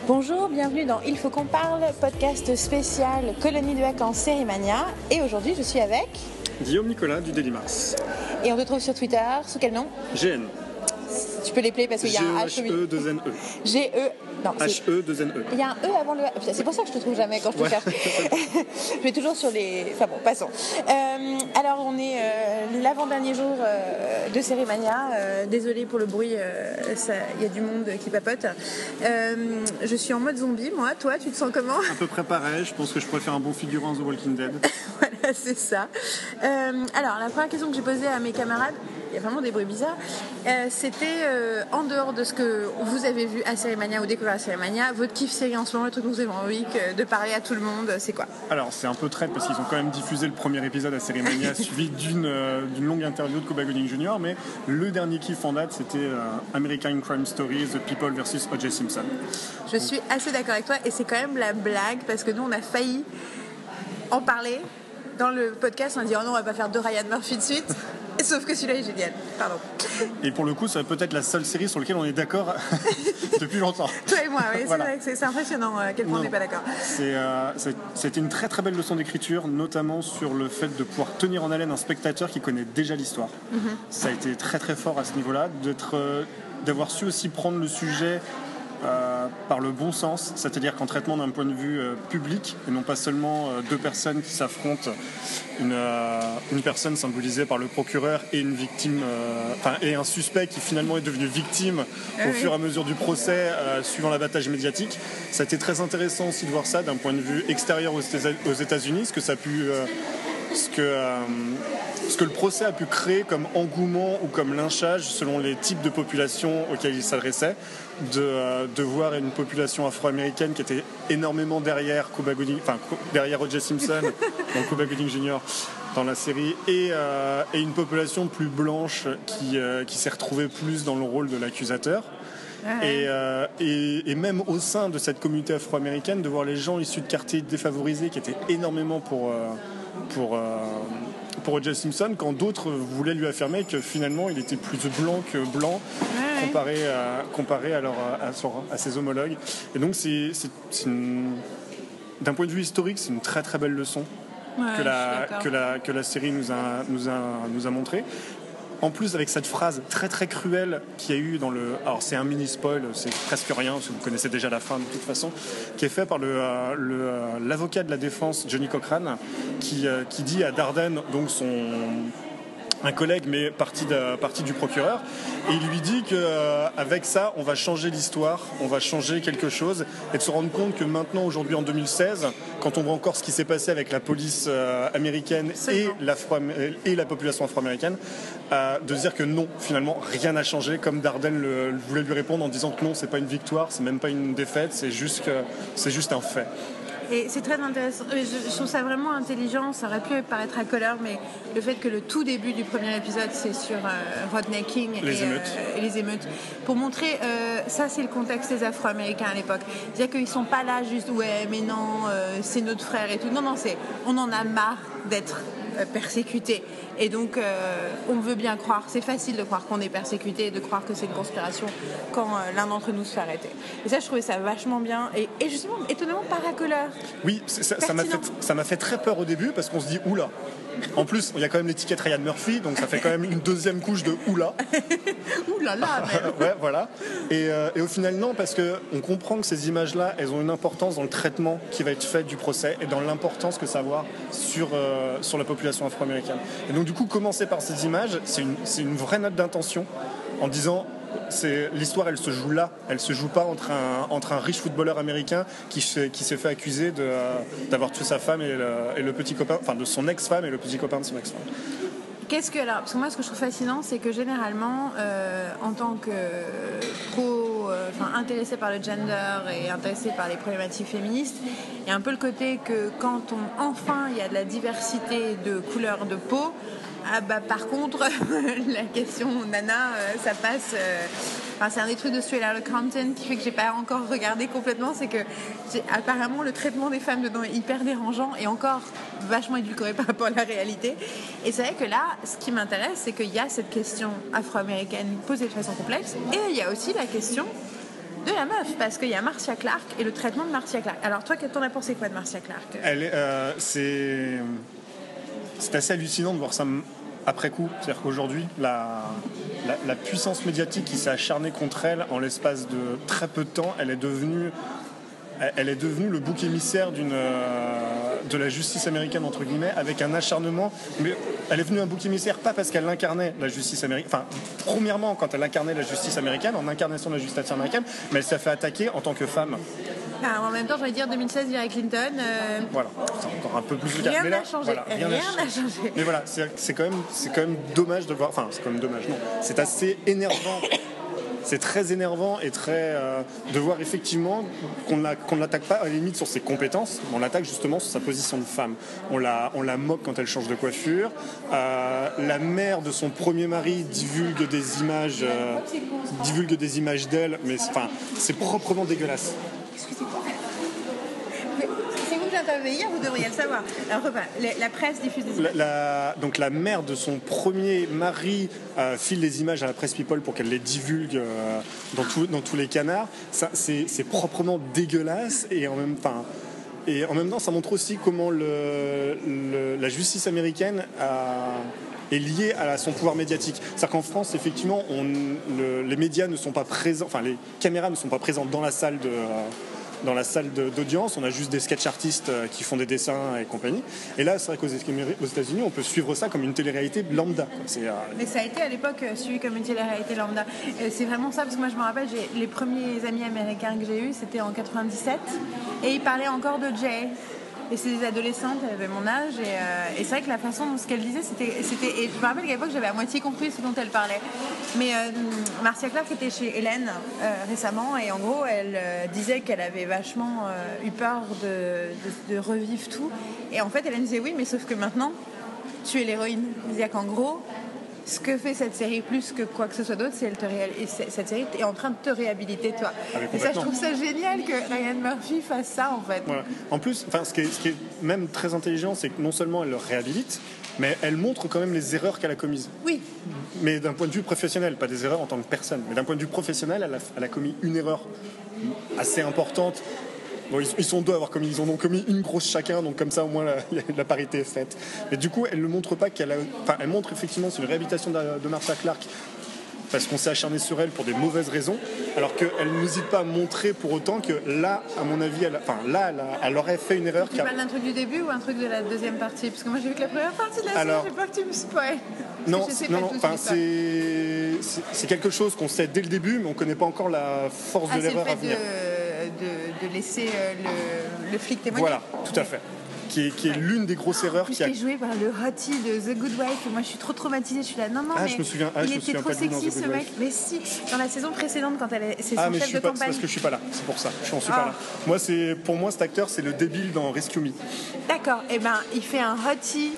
Bonjour, bienvenue dans Il faut qu'on parle, podcast spécial colonie de vacances Série Mania. Et aujourd'hui, je suis avec Guillaume Nicolas du Daily Mars. Et on te trouve sur Twitter, sous quel nom? G N. Tu peux les player parce qu'il y a un H. G E deux N E. G E. Non, H E deux N E. Il y a un E avant le A. C'est pour ça que je te trouve jamais quand je te ouais. cherche. Je vais toujours sur les. Enfin bon, passons. Euh, alors, on est euh, l'avant-dernier jour euh, de Série Mania. Euh, désolée pour le bruit, il y a du monde qui papote. Euh, je suis en mode zombie, moi. Toi, tu te sens comment? À peu près pareil. Je pense que je pourrais faire un bon figurant The Walking Dead. Voilà, c'est ça. Euh, alors, la première question que j'ai posée à mes camarades, il y a vraiment des bruits bizarres, euh, c'était euh, en dehors de ce que vous avez vu à Série Mania ou découvert à Série Mania, votre kiff série en ce moment, le truc dont vous avez envie de parler à tout le monde, c'est quoi? Alors, c'est un peu traite parce qu'ils ont quand même diffusé le premier épisode à Série Mania suivi d'une, euh, d'une longue interview de Cuba Gooding junior, mais le dernier kiff en date, c'était euh, American Crime Story, The People versus O J Simpson. Je Donc... suis assez d'accord avec toi et c'est quand même la blague parce que nous, on a failli en parler dans le podcast, on a dit oh non, on va pas faire deux Ryan Murphy de suite. Sauf que celui-là est génial. Pardon. Et pour le coup, c'est peut-être la seule série sur laquelle on est d'accord depuis longtemps. Toi et moi, oui, voilà. C'est vrai que c'est, c'est impressionnant à quel point non, on n'est pas d'accord. C'est, euh, c'est, c'était une très très belle leçon d'écriture, notamment sur le fait de pouvoir tenir en haleine un spectateur qui connaît déjà l'histoire. Mm-hmm. Ça a été très très fort à ce niveau-là, d'être, euh, d'avoir su aussi prendre le sujet Euh, par le bon sens, c'est-à-dire qu'en traitement d'un point de vue euh, public et non pas seulement euh, deux personnes qui s'affrontent, une, euh, une personne symbolisée par le procureur et une victime, enfin euh, et un suspect qui finalement est devenu victime ah au oui. fur et à mesure du procès, euh, suivant l'abattage médiatique. Ça a été très intéressant aussi de voir ça d'un point de vue extérieur aux, aux États-Unis, ce que ça a pu, euh, ce que euh, ce que le procès a pu créer comme engouement ou comme lynchage selon les types de populations auxquelles il s'adressait, de, euh, de voir une population afro-américaine qui était énormément derrière Cuba Gooding, enfin derrière O J Simpson, donc Cuba Gooding junior dans la série, et, euh, et une population plus blanche qui, euh, qui s'est retrouvée plus dans le rôle de l'accusateur. Et, euh, et, et même au sein de cette communauté afro-américaine, de voir les gens issus de quartiers défavorisés qui étaient énormément pour... Euh, pour euh, pour O J Simpson, quand d'autres voulaient lui affirmer que finalement il était plus blanc que blanc ouais. comparé, à, comparé à, leur, à, son, à ses homologues. Et donc c'est, c'est, c'est une, d'un point de vue historique, c'est une très très belle leçon ouais, que, la, que, la, que la série nous a, nous a, nous a montré. En plus, avec cette phrase très très cruelle qu'il y a eu dans le... Alors c'est un mini spoil, c'est presque rien, parce que vous connaissez déjà la fin de toute façon, qui est fait par le, euh, le, euh, l'avocat de la défense, Johnny Cochran, qui, euh, qui dit à Darden, donc son... un collègue mais parti, de, parti du procureur, et il lui dit qu'avec euh, ça on va changer l'histoire, on va changer quelque chose, et de se rendre compte que maintenant aujourd'hui en deux mille seize, quand on voit encore ce qui s'est passé avec la police euh, américaine et, et la population afro-américaine, euh, de se dire que non, finalement rien n'a changé, comme Darden le, le voulait lui répondre en disant que non, c'est pas une victoire, c'est même pas une défaite, c'est juste, que, c'est juste un fait. Et c'est très intéressant, je trouve ça vraiment intelligent, ça aurait pu paraître à colère, mais le fait que le tout début du premier épisode c'est sur euh, Rodney King les et, émeutes. Euh, et les émeutes, pour montrer, euh, ça c'est le contexte des Afro-Américains à l'époque, c'est-à-dire qu'ils sont pas là juste ouais mais non euh, c'est notre frère et tout, non non c'est on en a marre d'être euh, persécutés. Et donc, euh, on veut bien croire, c'est facile de croire qu'on est persécuté et de croire que c'est une conspiration quand euh, l'un d'entre nous se fait arrêter. Et ça, je trouvais ça vachement bien et, et justement, étonnamment paracoleur. Oui, ça, ça, m'a fait, ça m'a fait très peur au début parce qu'on se dit oula. En plus, il y a quand même l'étiquette Ryan Murphy, donc ça fait quand même une deuxième couche de oula. Oula là, même. Ouais, voilà. Et, euh, et au final, non, parce qu'on comprend que ces images-là, elles ont une importance dans le traitement qui va être fait du procès et dans l'importance que ça va avoir sur, euh, sur la population afro-américaine. Et donc, du coup, commencer par ces images, c'est une, c'est une vraie note d'intention en disant... C'est, l'histoire, elle se joue là. Elle se joue pas entre un, entre un riche footballeur américain qui, qui s'est fait accuser de, d'avoir tué sa femme et le, et le petit copain, enfin de son ex-femme et le petit copain de son ex-femme. Qu'est-ce que, alors, parce que moi, ce que je trouve fascinant, c'est que généralement, euh, en tant que pro, euh, enfin, intéressé par le gender et intéressé par les problématiques féministes, il y a un peu le côté que quand on, enfin, il y a de la diversité de couleurs de peau, ah bah par contre, la question nana, euh, ça passe. Euh, enfin, c'est un des trucs de Straight Outta Compton qui fait que j'ai pas encore regardé complètement. C'est que j'ai, apparemment le traitement des femmes dedans est hyper dérangeant et encore vachement édulcoré par rapport à la réalité. Et c'est vrai que là, ce qui m'intéresse, c'est qu'il y a cette question afro-américaine posée de façon complexe et il y a aussi la question de la meuf, parce qu'il y a Marcia Clark et le traitement de Marcia Clark. Alors toi, t'en as pensé quoi de Marcia Clark? Elle est, euh, c'est, c'est assez hallucinant de voir ça après coup. C'est-à-dire qu'aujourd'hui, la, la, la puissance médiatique qui s'est acharnée contre elle en l'espace de très peu de temps, elle est devenue, elle est devenue le bouc émissaire d'une, de la justice américaine, entre guillemets, avec un acharnement. Mais elle est venue un bouc émissaire pas parce qu'elle incarnait la justice américaine, enfin, premièrement, quand elle incarnait la justice américaine, en incarnation de la justice américaine, mais elle s'est fait attaquer en tant que femme. Ah, en même temps, j'allais dire deux mille seize, Hillary Clinton. Euh... Voilà, c'est encore un peu plus le cas. Rien n'a changé. Voilà, rien n'a changé. Mais voilà, c'est, c'est, quand même, c'est quand même dommage de voir. Enfin, c'est quand même dommage, non. C'est assez énervant. C'est très énervant et très euh, de voir effectivement qu'on ne qu'on l'attaque pas à la limite sur ses compétences, on l'attaque justement sur sa position de femme. On la, on la moque quand elle change de coiffure. Euh, la mère de son premier mari divulgue des images, euh, divulgue des images d'elle, mais enfin, c'est proprement dégueulasse. Hier, vous devriez le savoir. Alors, enfin, la, la presse diffuse des images. La, la, donc la mère de son premier mari euh, file des images à la presse People pour qu'elle les divulgue euh, dans, tout, dans tous les canards. Ça, c'est, c'est proprement dégueulasse et en même temps, et en même temps, ça montre aussi comment le, le, la justice américaine a, est liée à son pouvoir médiatique. C'est-à-dire qu'en France, effectivement, on, le, les médias ne sont pas présents, enfin les caméras ne sont pas présentes dans la salle de euh, dans la salle de, d'audience, on a juste des sketch artistes qui font des dessins et compagnie. Et là, c'est vrai qu'aux États-Unis, on peut suivre ça comme une télé-réalité lambda. C'est, euh... Mais ça a été à l'époque suivi comme une télé-réalité lambda. Et c'est vraiment ça, parce que moi je me rappelle, j'ai, les premiers amis américains que j'ai eus, c'était en quatre-vingt-dix-sept, et ils parlaient encore de Jay. Et c'est des adolescentes, elles avaient mon âge, et, euh, et c'est vrai que la façon dont ce qu'elle disait, c'était, c'était... Et je me rappelle qu'à l'époque, j'avais à moitié compris ce dont elle parlait. Mais euh, Marcia Clark était chez Hélène euh, récemment, et en gros, elle euh, disait qu'elle avait vachement euh, eu peur de, de, de revivre tout. Et en fait, Hélène disait oui, mais sauf que maintenant, tu es l'héroïne. C'est-à-dire qu'en gros, ce que fait cette série plus que quoi que ce soit d'autre, c'est elle te réal... et cette série est en train de te réhabiliter toi. Ah, et ça, je trouve ça génial que Ryan Murphy fasse ça en fait. Voilà. En plus, enfin, ce qui est, ce qui est même très intelligent, c'est que non seulement elle le réhabilite, mais elle montre quand même les erreurs qu'elle a commises. Oui. Mais d'un point de vue professionnel, pas des erreurs en tant que personne, mais d'un point de vue professionnel, elle a, elle a commis une erreur assez importante. Bon, ils, ils sont deux à avoir commis, ils en ont commis une grosse chacun, donc comme ça au moins la, la parité est faite. Mais du coup, elle ne montre pas qu'elle a. Enfin, elle montre effectivement c'est une réhabilitation de, de Marcia Clark parce qu'on s'est acharné sur elle pour des mauvaises raisons, alors qu'elle n'hésite pas à montrer pour autant que là, à mon avis, elle, enfin là, elle, a, elle aurait fait une erreur. Tu qui a... parles d'un truc du début ou un truc de la deuxième partie? Parce que moi j'ai vu que la première partie de la alors, série, j'ai peur que tu me spoil. Non, non, non, enfin c'est, c'est, c'est quelque chose qu'on sait dès le début, mais on ne connaît pas encore la force ah, de l'erreur à venir. De, de laisser euh, le, le flic témoigner. Voilà, tout à fait. Qui est, qui est ouais. l'une des grosses erreurs qui a... est joué par le hottie de The Good Wife. Moi, je suis trop traumatisée. Je suis là, non, non, ah, mais je me souviens, ah, il je était me trop sexy ce mec. Wife. Mais si, dans la saison précédente, quand elle est, c'est ah, son mais chef je de pas, campagne. C'est parce que je suis pas là. C'est pour ça. Je n'en suis ah. pas là. Moi, c'est pour moi, cet acteur, c'est le débile dans Rescue Me. D'accord. Et eh ben, il fait un hottie.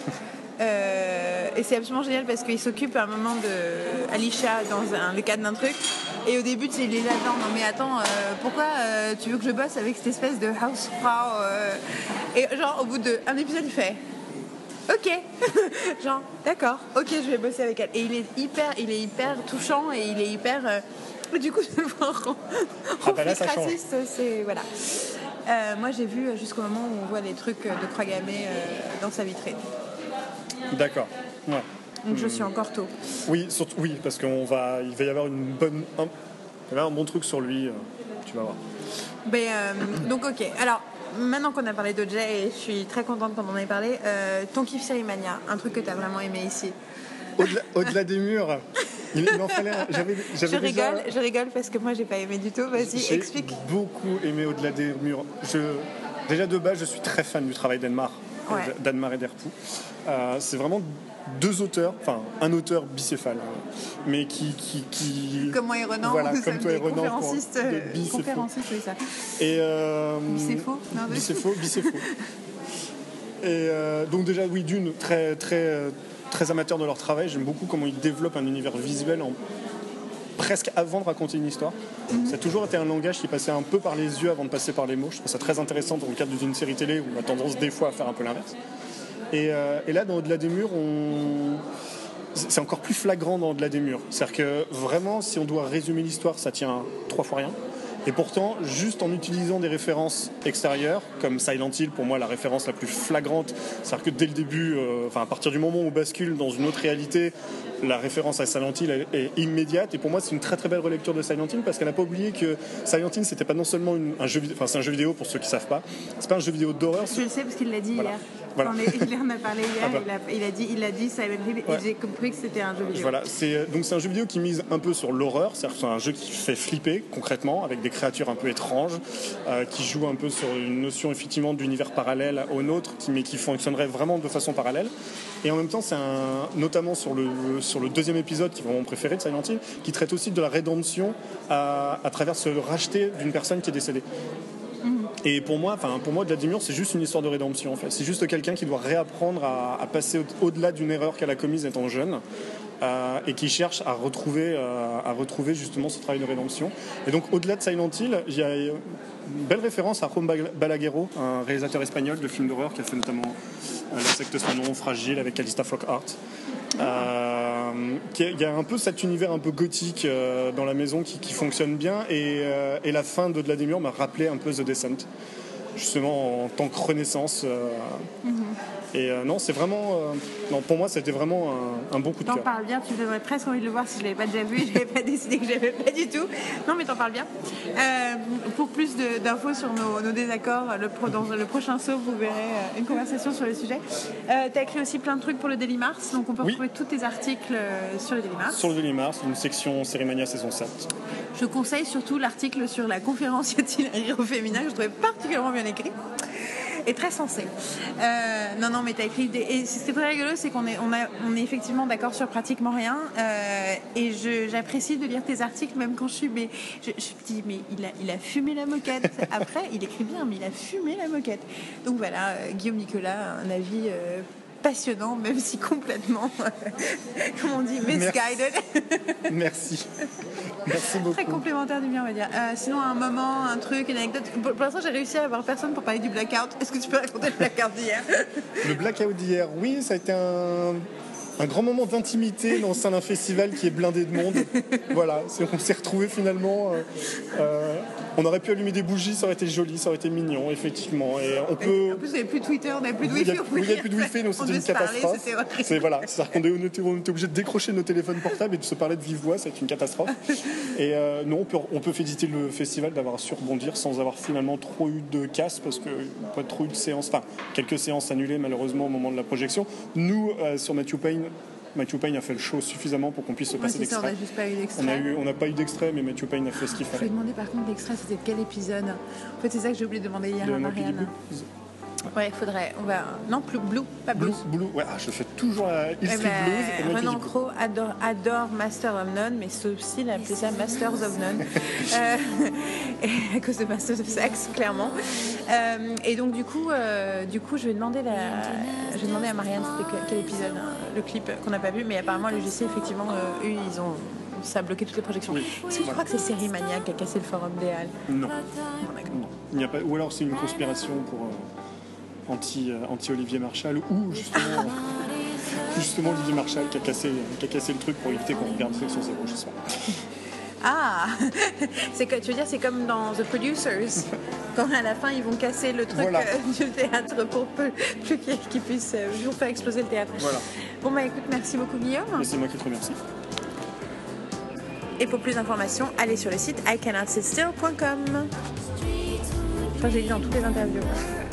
Euh, et c'est absolument génial parce qu'il s'occupe à un moment de Alicia dans un, le cadre d'un truc. Et au début, tu sais, il est là-dedans. Non, mais attends, euh, pourquoi euh, tu veux que je bosse avec cette espèce de housefrau euh... Et genre, au bout d'un épisode, il fait ok. Genre, d'accord, ok, je vais bosser avec elle. Et il est hyper, il est hyper touchant et il est hyper. Euh... Et du coup, je le vois en, ah, bah là, ça raciste. C'est. Voilà. Euh, moi, j'ai vu jusqu'au moment où on voit les trucs de croix gammée euh, dans sa vitrine. D'accord. Ouais. Donc je suis encore tôt. Oui, surtout, oui, parce qu'on va, il va y avoir une bonne, un, il va y avoir un bon truc sur lui. Euh, tu vas voir. Ben, euh, donc ok. Alors maintenant qu'on a parlé de Jay, et je suis très contente quand on en ait parlé. Euh, ton kiff Série Mania, un truc que t'as vraiment aimé ici. Au-delà, au-delà des murs. Il, il en fallait. Un, j'avais, j'avais je déjà... rigole, je rigole parce que moi j'ai pas aimé du tout. Vas-y, j'ai explique. J'ai beaucoup aimé Au-delà des murs. Je, déjà de base, je suis très fan du travail d'Anne-Mar, ouais. d'Anne-Mar et d'Herpoux. Euh, c'est vraiment deux auteurs, enfin un auteur bicéphale, mais qui, qui, qui... comme moi et Renan, voilà, comme toi et Renan, conférenciste, conférenciste, oui ça. Et euh, bicéphaux, non, bicéphaux, bicéphaux. Et euh, donc déjà oui, d'une très très très amateur de leur travail. J'aime beaucoup comment ils développent un univers visuel en presque avant de raconter une histoire. Mm-hmm. Ça a toujours été un langage qui passait un peu par les yeux avant de passer par les mots. Je trouve ça très intéressant dans le cadre d'une série télé où on a tendance des fois à faire un peu l'inverse. Et, euh, et là, dans Au-delà des murs, on... c'est encore plus flagrant dans Au-delà des murs. C'est-à-dire que vraiment, si on doit résumer l'histoire, ça tient trois fois rien. Et pourtant, juste en utilisant des références extérieures, comme Silent Hill, pour moi, la référence la plus flagrante, c'est-à-dire que dès le début, euh, enfin, à partir du moment où on bascule dans une autre réalité, la référence à Silent Hill est, est immédiate. Et pour moi, c'est une très très belle relecture de Silent Hill parce qu'elle n'a pas oublié que Silent Hill, c'était pas non seulement une, un jeu vidéo, enfin, c'est un jeu vidéo pour ceux qui savent pas, c'est pas un jeu vidéo d'horreur. Je le sais parce qu'il l'a dit voilà. hier. Voilà. On est, il en a parlé hier, ah bah. il, a, il, a dit, il a dit Silent Hill ouais. et j'ai compris que c'était un jeu vidéo. Voilà, c'est, donc c'est un jeu vidéo qui mise un peu sur l'horreur, c'est-à-dire que c'est un jeu qui fait flipper concrètement, avec des créatures un peu étranges, euh, qui joue un peu sur une notion effectivement d'univers parallèle au nôtre, qui, mais qui fonctionnerait vraiment de façon parallèle. Et en même temps, c'est un, notamment sur le, sur le deuxième épisode, qui est vraiment mon préféré de Silent Hill, qui traite aussi de la rédemption à, à travers ce racheter d'une personne qui est décédée. Et pour moi, enfin pour moi, Vladimir, c'est juste une histoire de rédemption. En fait, c'est juste quelqu'un qui doit réapprendre à, à passer au- au-delà d'une erreur qu'elle a commise étant jeune, euh, et qui cherche à retrouver, euh, à retrouver justement ce travail de rédemption. Et donc, au-delà de Silent Hill, il y a une belle référence à Juan Balaguerro, un réalisateur espagnol de films d'horreur qui a fait notamment euh, La secte sans nom, Fragile avec Calista Flockhart. Euh, il y a un peu cet univers un peu gothique euh, dans la maison qui, qui fonctionne bien et, euh, et la fin de Vladimir m'a rappelé un peu The Descent, justement en tant que renaissance. Euh, mm-hmm. Et euh, non, c'est vraiment. Euh, non, pour moi, c'était vraiment un, un bon coup de T'en cœur. parles bien, tu me donnerais presque envie de le voir si je l'avais pas déjà vu, je n'avais pas décidé que je l'avais pas du tout. Non, mais t'en parles bien. Euh, pour plus de, d'infos sur nos, nos désaccords, le pro, dans le prochain saut, vous verrez euh, une conversation sur le sujet. Euh, t'as écrit aussi plein de trucs pour le Daily Mars, donc on peut oui. retrouver tous tes articles euh, sur le Daily Mars. Sur le Daily Mars, une section Cérémania saison sept. Je conseille surtout l'article sur la conférence Y a-t-il un héros féminin que je trouvais particulièrement bien écrit. Et très sensé. Euh, non, non, mais t'as écrit. Des... Et ce qui est très rigolo, c'est qu'on est, on a, on est effectivement d'accord sur pratiquement rien. Euh, et je, j'apprécie de lire tes articles, même quand je suis. Mais je, je me dis, mais il a, il a fumé la moquette. Après, il écrit bien, mais il a fumé la moquette. Donc voilà, euh, Guillaume Nicolas, un avis. Euh, passionnant, même si complètement, comment on dit, misguided. Merci. Merci. Merci beaucoup. Très complémentaire du mien, on va dire. Euh, sinon, un moment, un truc, une anecdote. Pour, pour l'instant, j'ai réussi à avoir personne pour parler du blackout. Est-ce que tu peux raconter le blackout d'hier? Le blackout d'hier, oui, ça a été un, un grand moment d'intimité dans le sein d'un festival qui est blindé de monde. Voilà, c'est, on s'est retrouvés finalement. Euh, euh, on aurait pu allumer des bougies, ça aurait été joli, ça aurait été mignon, effectivement. Et on peut... En plus, il n'y avait plus de Twitter, on n'avait plus de Wi-Fi. Il n'y avait plus de Wi-Fi, donc c'était une catastrophe. Parler, c'est, voilà, c'est-à-dire qu'on était, on était obligé de décrocher nos téléphones portables et de se parler de vive voix, c'est une catastrophe. Et euh, non, on peut, on peut féliciter le festival d'avoir su rebondir sans avoir finalement trop eu de casse, parce que pas trop eu de séances, enfin, quelques séances annulées malheureusement au moment de la projection. Nous, euh, sur Matthew Payne, Matthew Payne a fait le show suffisamment pour qu'on puisse se passer ouais, d'extrait. Ça, on n'a juste pas eu d'extrait. On a eu, on n'a pas eu d'extrait, mais Matthew Payne a fait ce qu'il fallait. Je lui ai demandé par contre l'extrait, c'était de quel épisode? En fait, c'est ça que j'ai oublié de demander hier de à Marianne. Ouais, il faudrait. On va... Non, Blue, Blue pas Blues. Blue, Blue. Ouais, ah, je fais toujours la Hill Street eh ben, Blues. Renan Crowe adore, adore Master of None, mais sauf s'il a appelé ça Masters of None. euh, et à cause de Masters of Sex, clairement. Euh, et donc, du coup, euh, du coup, je vais demander, la... je vais demander à Marianne c'était quel épisode, hein, le clip qu'on n'a pas vu, mais apparemment, le G C, effectivement, euh, eux, ils ont. Ça a bloqué toutes les projections. Oui. Est-ce que tu voilà. crois que c'est Cérémania qui a cassé le forum des Halles? Non. non. Il n'y a pas... Ou alors c'est une conspiration pour euh, anti, euh, anti-Olivier Marchal, ou justement, justement Olivier Marchal qui a, cassé, qui a cassé le truc pour éviter qu'on regarde Section Zéro, je sais pas. Ah, c'est que, tu veux dire, c'est comme dans The Producers, quand à la fin ils vont casser le truc voilà. euh, du théâtre pour peu, plus qu'ils, qu'ils puissent euh, toujours faire exploser le théâtre. Voilà. Bon bah écoute, merci beaucoup Guillaume. Et c'est moi qui te remercie. Et pour plus d'informations, allez sur le site I cannot sit still point com. Enfin, j'ai dit dans toutes les interviews.